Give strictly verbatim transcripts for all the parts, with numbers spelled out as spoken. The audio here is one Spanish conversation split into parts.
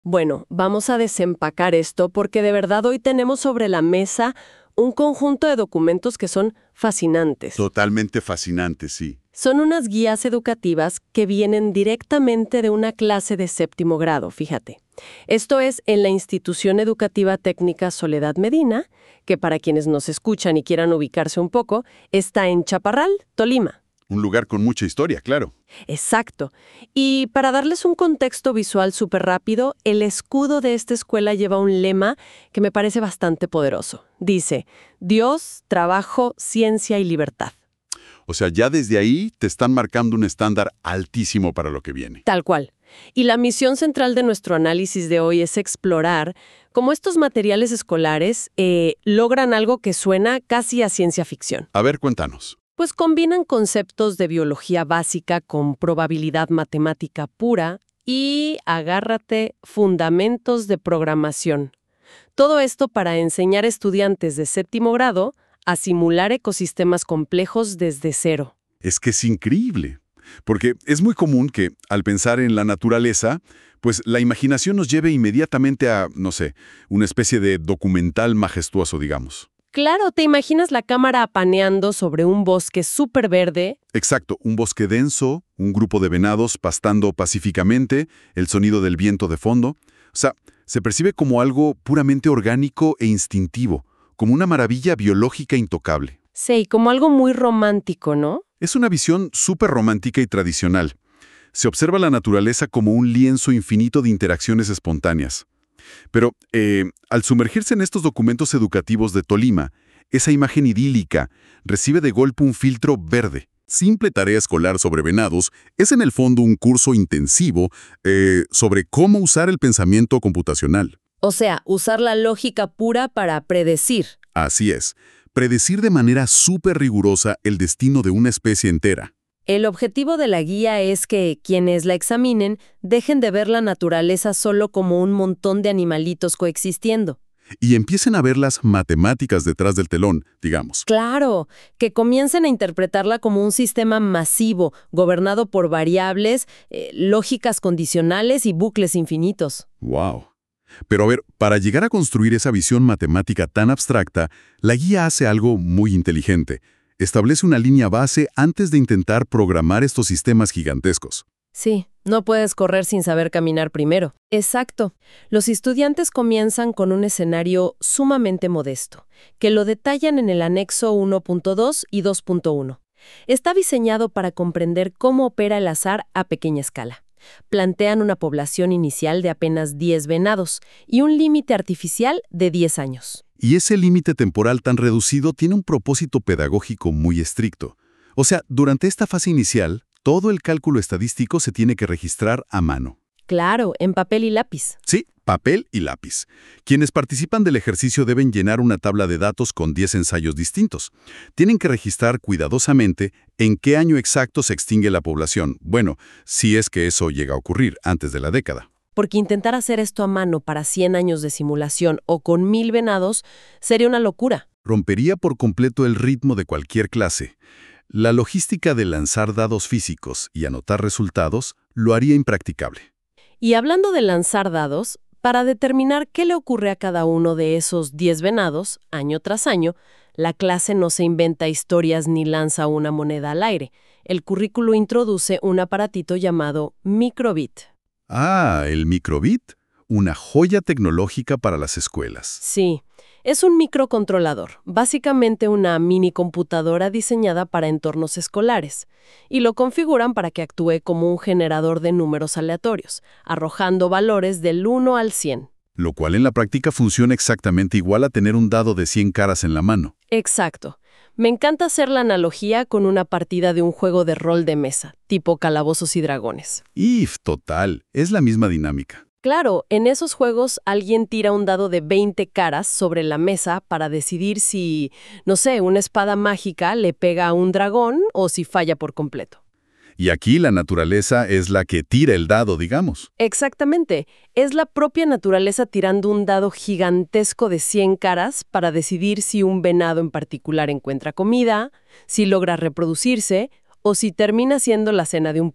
Bueno, vamos a desempacar esto porque de verdad hoy tenemos sobre la mesa un conjunto de documentos que son fascinantes. Totalmente fascinante, sí. Son unas guías educativas que vienen directamente de una clase de séptimo grado, fíjate. Esto es en la Institución Educativa Técnica Soledad Medina, que para quienes nos escuchan y quieran ubicarse un poco, está en Chaparral, Tolima. Un lugar con mucha historia, claro. Exacto. Y para darles un contexto visual súper rápido, el escudo de esta escuela lleva un lema que me parece bastante poderoso. Dice, Dios, trabajo, ciencia y libertad. O sea, ya desde ahí te están marcando un estándar altísimo para lo que viene. Tal cual. Y la misión central de nuestro análisis de hoy es explorar cómo estos materiales escolares eh, logran algo que suena casi a ciencia ficción. A ver, cuéntanos. Pues combinan conceptos de biología básica con probabilidad matemática pura y, agárrate, fundamentos de programación. Todo esto para enseñar a estudiantes de séptimo grado a simular ecosistemas complejos desde cero. Es que es increíble, porque es muy común que, al pensar en la naturaleza, pues la imaginación nos lleve inmediatamente a, no sé, una especie de documental majestuoso, digamos. Claro, ¿te imaginas la cámara paneando sobre un bosque súper verde? Exacto, un bosque denso, un grupo de venados pastando pacíficamente, el sonido del viento de fondo. O sea, se percibe como algo puramente orgánico e instintivo, como una maravilla biológica intocable. Sí, como algo muy romántico, ¿no? Es una visión súper romántica y tradicional. Se observa la naturaleza como un lienzo infinito de interacciones espontáneas. Pero, eh, al sumergirse en estos documentos educativos de Tolima, esa imagen idílica recibe de golpe un filtro verde. Simple tarea escolar sobre venados es en el fondo un curso intensivo eh, sobre cómo usar el pensamiento computacional. O sea, usar la lógica pura para predecir. Así es, predecir de manera súper rigurosa el destino de una especie entera. El objetivo de la guía es que quienes la examinen dejen de ver la naturaleza solo como un montón de animalitos coexistiendo. Y empiecen a ver las matemáticas detrás del telón, digamos. Claro, que comiencen a interpretarla como un sistema masivo, gobernado por variables, eh, lógicas condicionales y bucles infinitos. ¡Wow! Pero a ver, para llegar a construir esa visión matemática tan abstracta, la guía hace algo muy inteligente. Establece una línea base antes de intentar programar estos sistemas gigantescos. Sí, no puedes correr sin saber caminar primero. Exacto. Los estudiantes comienzan con un escenario sumamente modesto, que lo detallan en el anexo uno punto dos y dos punto uno. Está diseñado para comprender cómo opera el azar a pequeña escala. Plantean una población inicial de apenas diez venados y un límite artificial de diez años. Y ese límite temporal tan reducido tiene un propósito pedagógico muy estricto. O sea, durante esta fase inicial, todo el cálculo estadístico se tiene que registrar a mano. Claro, en papel y lápiz. Sí, papel y lápiz. Quienes participan del ejercicio deben llenar una tabla de datos con diez ensayos distintos. Tienen que registrar cuidadosamente en qué año exacto se extingue la población. Bueno, si es que eso llega a ocurrir antes de la década. Porque intentar hacer esto a mano para cien años de simulación o con mil venados sería una locura. Rompería por completo el ritmo de cualquier clase. La logística de lanzar dados físicos y anotar resultados lo haría impracticable. Y hablando de lanzar dados, para determinar qué le ocurre a cada uno de esos diez venados, año tras año, la clase no se inventa historias ni lanza una moneda al aire. El currículo introduce un aparatito llamado microbit. Ah, el microbit, una joya tecnológica para las escuelas. Sí, es un microcontrolador, básicamente una mini computadora diseñada para entornos escolares, y lo configuran para que actúe como un generador de números aleatorios, arrojando valores del uno al cien. Lo cual en la práctica funciona exactamente igual a tener un dado de cien caras en la mano. Exacto. Me encanta hacer la analogía con una partida de un juego de rol de mesa, tipo Calabozos y Dragones. If, total, es la misma dinámica. Claro, en esos juegos alguien tira un dado de veinte caras sobre la mesa para decidir si, no sé, una espada mágica le pega a un dragón o si falla por completo. Y aquí la naturaleza es la que tira el dado, digamos. Exactamente. Es la propia naturaleza tirando un dado gigantesco de cien caras para decidir si un venado en particular encuentra comida, si logra reproducirse o si termina siendo la cena de un puma.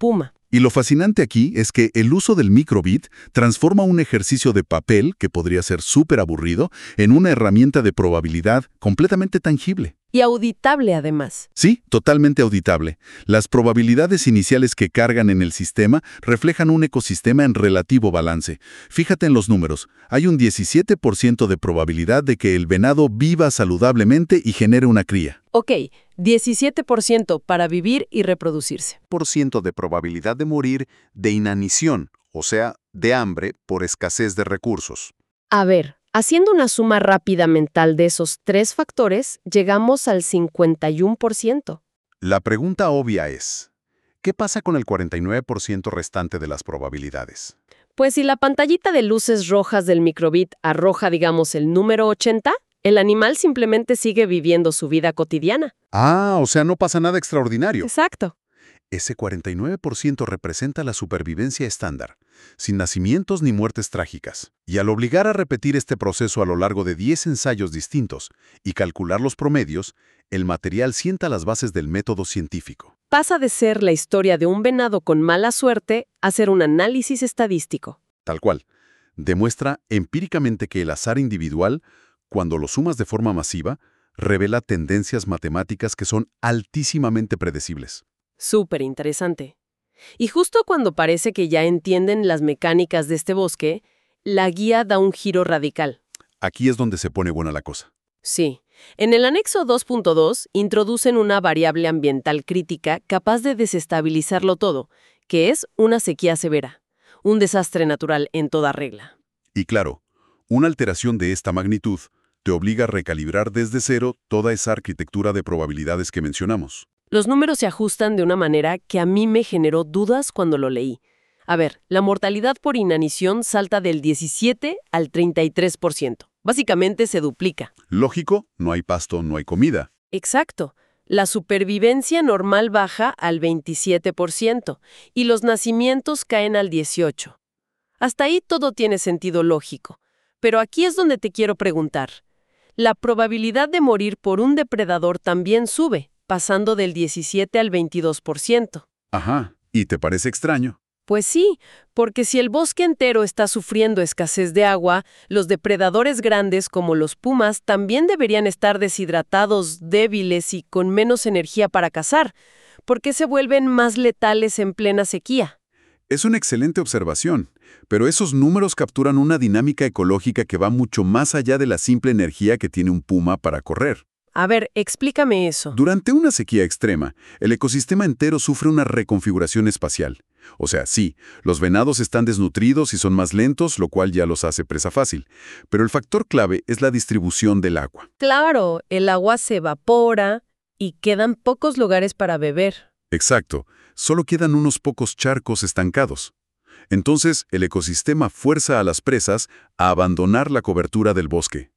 Y lo fascinante aquí es que el uso del microbit transforma un ejercicio de papel, que podría ser súper aburrido, en una herramienta de probabilidad completamente tangible. Y auditable además. Sí, totalmente auditable. Las probabilidades iniciales que cargan en el sistema reflejan un ecosistema en relativo balance. Fíjate en los números. Hay un diecisiete por ciento de probabilidad de que el venado viva saludablemente y genere una cría. Ok, diecisiete por ciento para vivir y reproducirse. Por ciento de probabilidad de morir de inanición, o sea, de hambre por escasez de recursos. A ver, haciendo una suma rápida mental de esos tres factores, llegamos al cincuenta y uno por ciento. La pregunta obvia es, ¿qué pasa con el cuarenta y nueve por ciento restante de las probabilidades? Pues si la pantallita de luces rojas del microbit arroja, digamos, el número ochenta, el animal simplemente sigue viviendo su vida cotidiana. Ah, o sea, no pasa nada extraordinario. Exacto. Ese cuarenta y nueve por ciento representa la supervivencia estándar, sin nacimientos ni muertes trágicas. Y al obligar a repetir este proceso a lo largo de diez ensayos distintos y calcular los promedios, el material sienta las bases del método científico. Pasa de ser la historia de un venado con mala suerte a ser un análisis estadístico. Tal cual. Demuestra empíricamente que el azar individual, cuando lo sumas de forma masiva, revela tendencias matemáticas que son altísimamente predecibles. Súper interesante. Y justo cuando parece que ya entienden las mecánicas de este bosque, la guía da un giro radical. Aquí es donde se pone buena la cosa. Sí. En el anexo dos punto dos introducen una variable ambiental crítica capaz de desestabilizarlo todo, que es una sequía severa, un desastre natural en toda regla. Y claro, una alteración de esta magnitud te obliga a recalibrar desde cero toda esa arquitectura de probabilidades que mencionamos. Los números se ajustan de una manera que a mí me generó dudas cuando lo leí. A ver, la mortalidad por inanición salta del diecisiete al treinta y tres por ciento. Básicamente se duplica. Lógico, no hay pasto, no hay comida. Exacto. La supervivencia normal baja al veintisiete por ciento y los nacimientos caen al dieciocho por ciento. Hasta ahí todo tiene sentido lógico. Pero aquí es donde te quiero preguntar. La probabilidad de morir por un depredador también sube, pasando del diecisiete al veintidós por ciento. Ajá, ¿y te parece extraño? Pues sí, porque si el bosque entero está sufriendo escasez de agua, los depredadores grandes como los pumas también deberían estar deshidratados, débiles y con menos energía para cazar. ¿Por qué se vuelven más letales en plena sequía? Es una excelente observación, pero esos números capturan una dinámica ecológica que va mucho más allá de la simple energía que tiene un puma para correr. A ver, explícame eso. Durante una sequía extrema, el ecosistema entero sufre una reconfiguración espacial. O sea, sí, los venados están desnutridos y son más lentos, lo cual ya los hace presa fácil. Pero el factor clave es la distribución del agua. Claro, el agua se evapora y quedan pocos lugares para beber. Exacto, solo quedan unos pocos charcos estancados. Entonces, el ecosistema fuerza a las presas a abandonar la cobertura del bosque.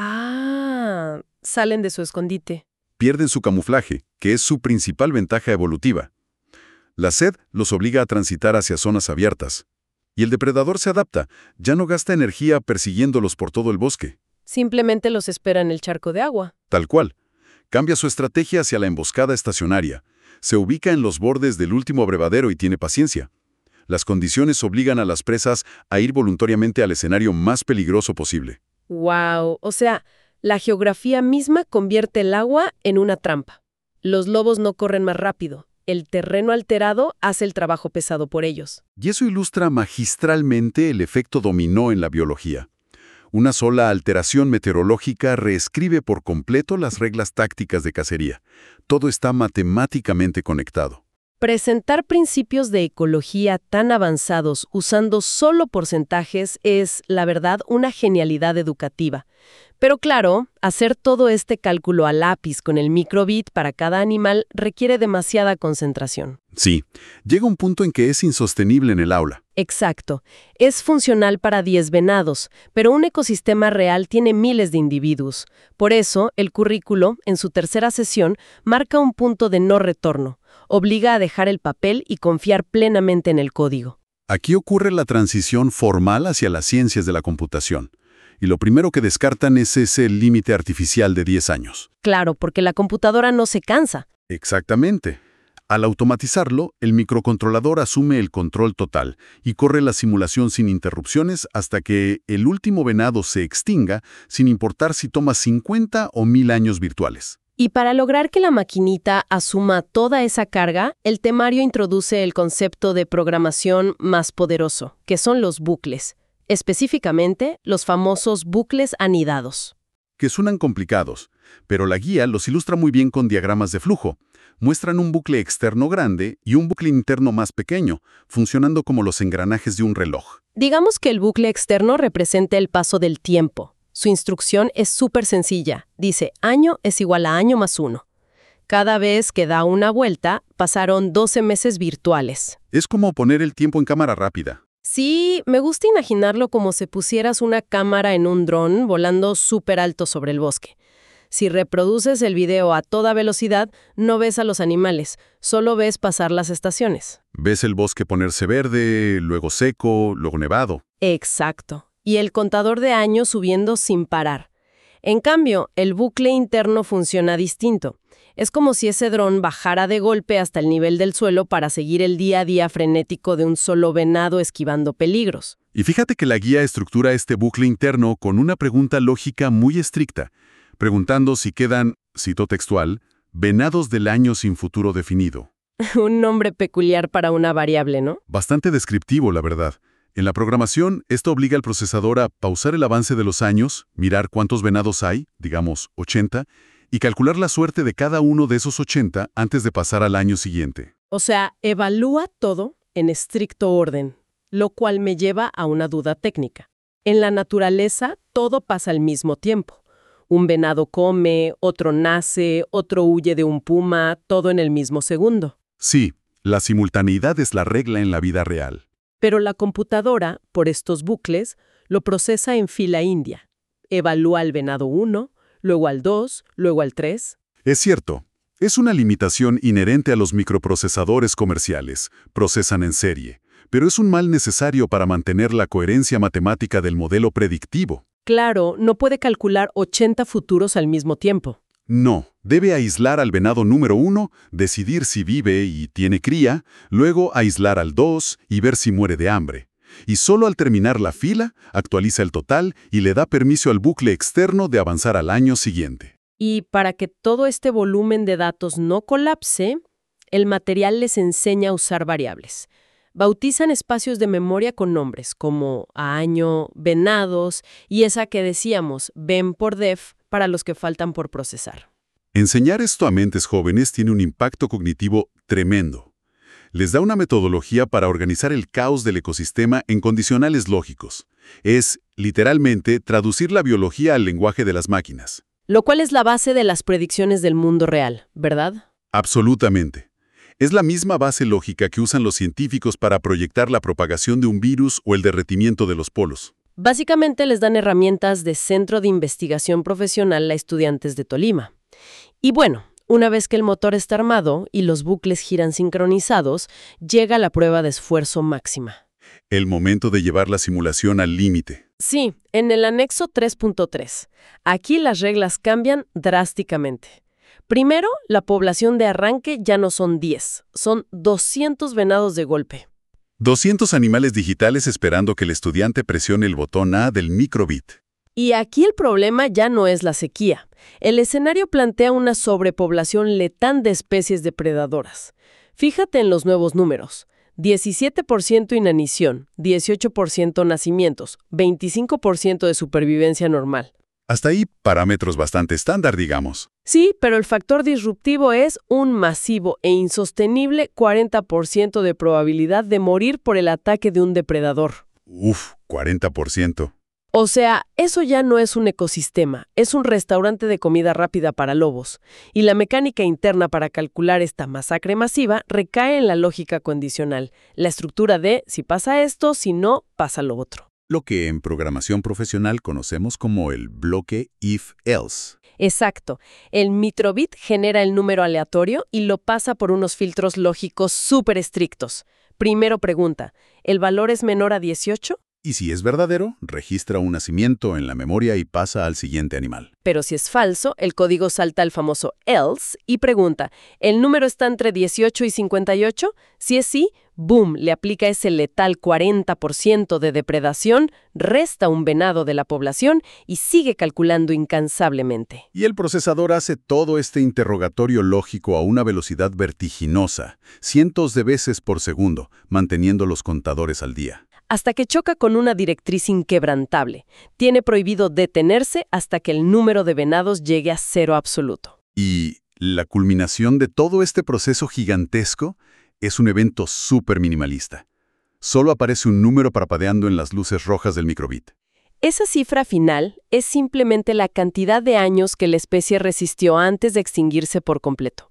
Ah, salen de su escondite. Pierden su camuflaje, que es su principal ventaja evolutiva. La sed los obliga a transitar hacia zonas abiertas. Y el depredador se adapta, ya no gasta energía persiguiéndolos por todo el bosque. Simplemente los espera en el charco de agua. Tal cual. Cambia su estrategia hacia la emboscada estacionaria. Se ubica en los bordes del último abrevadero y tiene paciencia. Las condiciones obligan a las presas a ir voluntariamente al escenario más peligroso posible. ¡Wow! O sea, la geografía misma convierte el agua en una trampa. Los lobos no corren más rápido. El terreno alterado hace el trabajo pesado por ellos. Y eso ilustra magistralmente el efecto dominó en la biología. Una sola alteración meteorológica reescribe por completo las reglas tácticas de cacería. Todo está matemáticamente conectado. Presentar principios de ecología tan avanzados usando solo porcentajes es, la verdad, una genialidad educativa. Pero claro, hacer todo este cálculo a lápiz con el microbit para cada animal requiere demasiada concentración. Sí, llega un punto en que es insostenible en el aula. Exacto. Es funcional para diez venados, pero un ecosistema real tiene miles de individuos. Por eso, el currículo, en su tercera sesión, marca un punto de no retorno. Obliga a dejar el papel y confiar plenamente en el código. Aquí ocurre la transición formal hacia las ciencias de la computación. Y lo primero que descartan es ese límite artificial de diez años. Claro, porque la computadora no se cansa. Exactamente. Al automatizarlo, el microcontrolador asume el control total y corre la simulación sin interrupciones hasta que el último venado se extinga, sin importar si toma cincuenta o mil años virtuales. Y para lograr que la maquinita asuma toda esa carga, el temario introduce el concepto de programación más poderoso, que son los bucles, específicamente los famosos bucles anidados. Que suenan complicados, pero la guía los ilustra muy bien con diagramas de flujo. Muestran un bucle externo grande y un bucle interno más pequeño, funcionando como los engranajes de un reloj. Digamos que el bucle externo representa el paso del tiempo. Su instrucción es súper sencilla. Dice, año es igual a año más uno. Cada vez que da una vuelta, pasaron doce meses virtuales. Es como poner el tiempo en cámara rápida. Sí, me gusta imaginarlo como si pusieras una cámara en un dron volando súper alto sobre el bosque. Si reproduces el video a toda velocidad, no ves a los animales, solo ves pasar las estaciones. Ves el bosque ponerse verde, luego seco, luego nevado. Exacto. Y el contador de años subiendo sin parar. En cambio, el bucle interno funciona distinto. Es como si ese dron bajara de golpe hasta el nivel del suelo para seguir el día a día frenético de un solo venado esquivando peligros. Y fíjate que la guía estructura este bucle interno con una pregunta lógica muy estricta, preguntando si quedan, cito textual, venados del año sin futuro definido. Un nombre peculiar para una variable, ¿no? Bastante descriptivo, la verdad. En la programación, esto obliga al procesador a pausar el avance de los años, mirar cuántos venados hay, digamos ochenta, y calcular la suerte de cada uno de esos ochenta antes de pasar al año siguiente. O sea, evalúa todo en estricto orden, lo cual me lleva a una duda técnica. En la naturaleza, todo pasa al mismo tiempo. Un venado come, otro nace, otro huye de un puma, todo en el mismo segundo. Sí, la simultaneidad es la regla en la vida real. Pero la computadora, por estos bucles, lo procesa en fila india. Evalúa al venado uno, luego al dos, luego al tres. Es cierto, es una limitación inherente a los microprocesadores comerciales, procesan en serie, pero es un mal necesario para mantener la coherencia matemática del modelo predictivo. Claro, no puede calcular ochenta futuros al mismo tiempo. No, debe aislar al venado número uno, decidir si vive y tiene cría, luego aislar al dos y ver si muere de hambre. Y solo al terminar la fila, actualiza el total y le da permiso al bucle externo de avanzar al año siguiente. Y para que todo este volumen de datos no colapse, el material les enseña a usar variables. Bautizan espacios de memoria con nombres como año, venados y esa que decíamos, ven por def, para los que faltan por procesar. Enseñar esto a mentes jóvenes tiene un impacto cognitivo tremendo. Les da una metodología para organizar el caos del ecosistema en condicionales lógicos. Es, literalmente, traducir la biología al lenguaje de las máquinas. Lo cual es la base de las predicciones del mundo real, ¿verdad? Absolutamente. Es la misma base lógica que usan los científicos para proyectar la propagación de un virus o el derretimiento de los polos. Básicamente les dan herramientas de Centro de Investigación Profesional a estudiantes de Tolima. Y bueno, una vez que el motor está armado y los bucles giran sincronizados, llega la prueba de esfuerzo máxima. El momento de llevar la simulación al límite. Sí, en el anexo tres punto tres. Aquí las reglas cambian drásticamente. Primero, la población de arranque ya no son diez, son doscientos venados de golpe. doscientos animales digitales esperando que el estudiante presione el botón A del microbit. Y aquí el problema ya no es la sequía. El escenario plantea una sobrepoblación letal de especies depredadoras. Fíjate en los nuevos números. diecisiete por ciento inanición, dieciocho por ciento nacimientos, veinticinco por ciento de supervivencia normal. Hasta ahí, parámetros bastante estándar, digamos. Sí, pero el factor disruptivo es un masivo e insostenible cuarenta por ciento de probabilidad de morir por el ataque de un depredador. Uf, cuarenta por ciento. O sea, eso ya no es un ecosistema, es un restaurante de comida rápida para lobos. Y la mecánica interna para calcular esta masacre masiva recae en la lógica condicional, la estructura de si pasa esto, si no, pasa lo otro. Lo que en programación profesional conocemos como el bloque if-else. Exacto. El microbit genera el número aleatorio y lo pasa por unos filtros lógicos súper estrictos. Primero pregunta, ¿el valor es menor a dieciocho? Y si es verdadero, registra un nacimiento en la memoria y pasa al siguiente animal. Pero si es falso, el código salta al famoso else y pregunta, ¿el número está entre dieciocho y cincuenta y ocho? Si es sí, boom, le aplica ese letal cuarenta por ciento de depredación, resta un venado de la población y sigue calculando incansablemente. Y el procesador hace todo este interrogatorio lógico a una velocidad vertiginosa, cientos de veces por segundo, manteniendo los contadores al día. Hasta que choca con una directriz inquebrantable. Tiene prohibido detenerse hasta que el número de venados llegue a cero absoluto. Y la culminación de todo este proceso gigantesco es un evento súper minimalista. Solo aparece un número parpadeando en las luces rojas del microbit. Esa cifra final es simplemente la cantidad de años que la especie resistió antes de extinguirse por completo.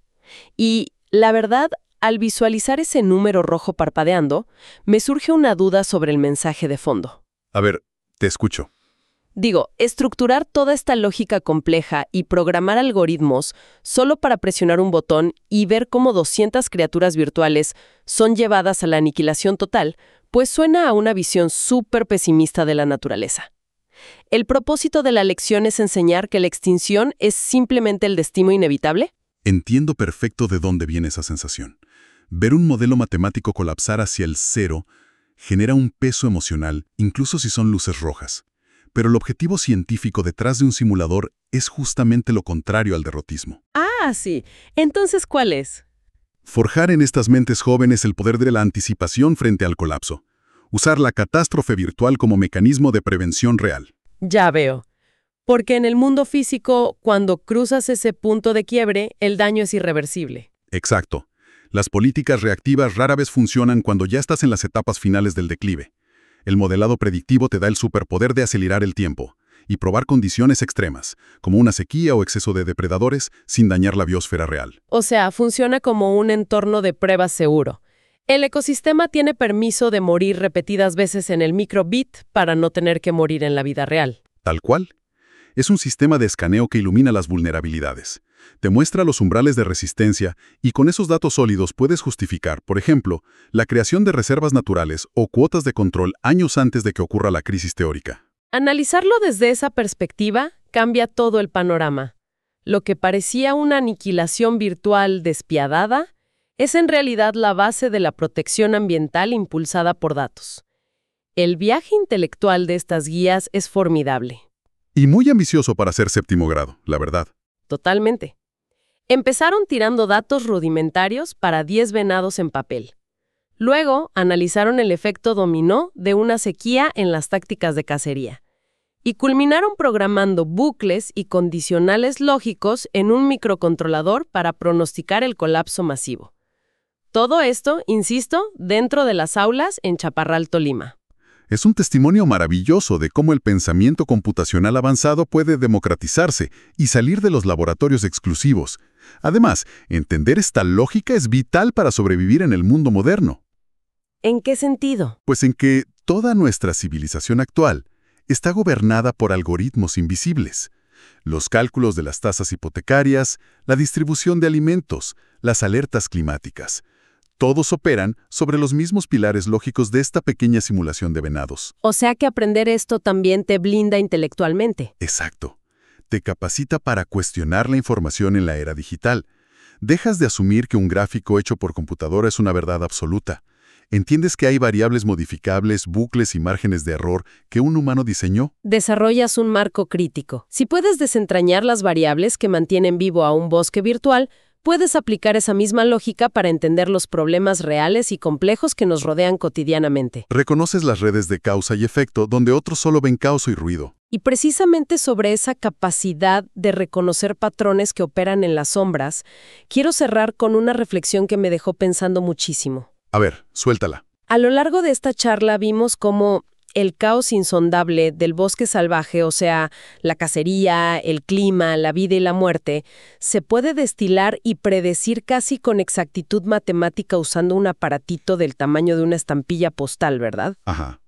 Y, la verdad, al visualizar ese número rojo parpadeando, me surge una duda sobre el mensaje de fondo. A ver, te escucho. Digo, estructurar toda esta lógica compleja y programar algoritmos solo para presionar un botón y ver cómo doscientas criaturas virtuales son llevadas a la aniquilación total, pues suena a una visión súper pesimista de la naturaleza. ¿El propósito de la lección es enseñar que la extinción es simplemente el destino inevitable? Entiendo perfecto de dónde viene esa sensación. Ver un modelo matemático colapsar hacia el cero genera un peso emocional, incluso si son luces rojas. Pero el objetivo científico detrás de un simulador es justamente lo contrario al derrotismo. Ah, sí. Entonces, ¿cuál es? Forjar en estas mentes jóvenes el poder de la anticipación frente al colapso. Usar la catástrofe virtual como mecanismo de prevención real. Ya veo. Porque en el mundo físico, cuando cruzas ese punto de quiebre, el daño es irreversible. Exacto. Las políticas reactivas rara vez funcionan cuando ya estás en las etapas finales del declive. El modelado predictivo te da el superpoder de acelerar el tiempo y probar condiciones extremas, como una sequía o exceso de depredadores, sin dañar la biosfera real. O sea, funciona como un entorno de pruebas seguro. El ecosistema tiene permiso de morir repetidas veces en el microbit para no tener que morir en la vida real. Tal cual. Es un sistema de escaneo que ilumina las vulnerabilidades. Te muestra los umbrales de resistencia y con esos datos sólidos puedes justificar, por ejemplo, la creación de reservas naturales o cuotas de control años antes de que ocurra la crisis teórica. Analizarlo desde esa perspectiva cambia todo el panorama. Lo que parecía una aniquilación virtual despiadada es en realidad la base de la protección ambiental impulsada por datos. El viaje intelectual de estas guías es formidable. Y muy ambicioso para ser séptimo grado, la verdad. Totalmente. Empezaron tirando datos rudimentarios para diez venados en papel. Luego analizaron el efecto dominó de una sequía en las tácticas de cacería. Y culminaron programando bucles y condicionales lógicos en un microcontrolador para pronosticar el colapso masivo. Todo esto, insisto, dentro de las aulas en Chaparral, Tolima. Es un testimonio maravilloso de cómo el pensamiento computacional avanzado puede democratizarse y salir de los laboratorios exclusivos. Además, entender esta lógica es vital para sobrevivir en el mundo moderno. ¿En qué sentido? Pues en que toda nuestra civilización actual está gobernada por algoritmos invisibles. Los cálculos de las tasas hipotecarias, la distribución de alimentos, las alertas climáticas. Todos operan sobre los mismos pilares lógicos de esta pequeña simulación de venados. O sea que aprender esto también te blinda intelectualmente. Exacto. Te capacita para cuestionar la información en la era digital. Dejas de asumir que un gráfico hecho por computadora es una verdad absoluta. Entiendes que hay variables modificables, bucles y márgenes de error que un humano diseñó. Desarrollas un marco crítico. Si puedes desentrañar las variables que mantienen vivo a un bosque virtual, puedes aplicar esa misma lógica para entender los problemas reales y complejos que nos rodean cotidianamente. Reconoces las redes de causa y efecto donde otros solo ven caos y ruido. Y precisamente sobre esa capacidad de reconocer patrones que operan en las sombras, quiero cerrar con una reflexión que me dejó pensando muchísimo. A ver, suéltala. A lo largo de esta charla vimos cómo el caos insondable del bosque salvaje, o sea, la cacería, el clima, la vida y la muerte, se puede destilar y predecir casi con exactitud matemática usando un aparatito del tamaño de una estampilla postal, ¿verdad? Ajá,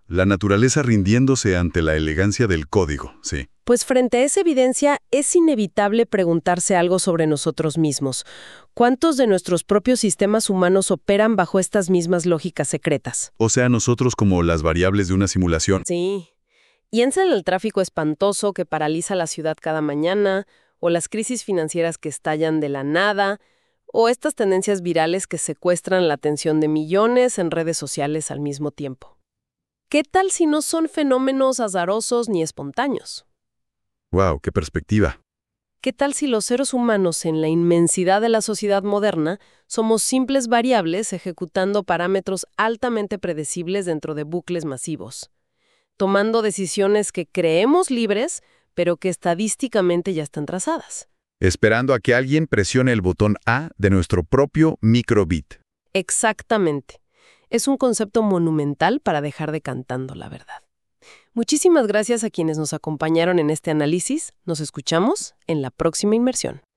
La naturaleza rindiéndose ante la elegancia del código, sí. Pues frente a esa evidencia es inevitable preguntarse algo sobre nosotros mismos. ¿Cuántos de nuestros propios sistemas humanos operan bajo estas mismas lógicas secretas? O sea, nosotros como las variables de una simulación. Sí. Piensa en el tráfico espantoso que paraliza la ciudad cada mañana, o las crisis financieras que estallan de la nada, o estas tendencias virales que secuestran la atención de millones en redes sociales al mismo tiempo. ¿Qué tal si no son fenómenos azarosos ni espontáneos? ¡Wow! ¡Qué perspectiva! ¿Qué tal si los seres humanos en la inmensidad de la sociedad moderna somos simples variables ejecutando parámetros altamente predecibles dentro de bucles masivos, tomando decisiones que creemos libres, pero que estadísticamente ya están trazadas? Esperando a que alguien presione el botón A de nuestro propio microbit. Exactamente. Es un concepto monumental para dejar de cantando la verdad. Muchísimas gracias a quienes nos acompañaron en este análisis. Nos escuchamos en la próxima inmersión.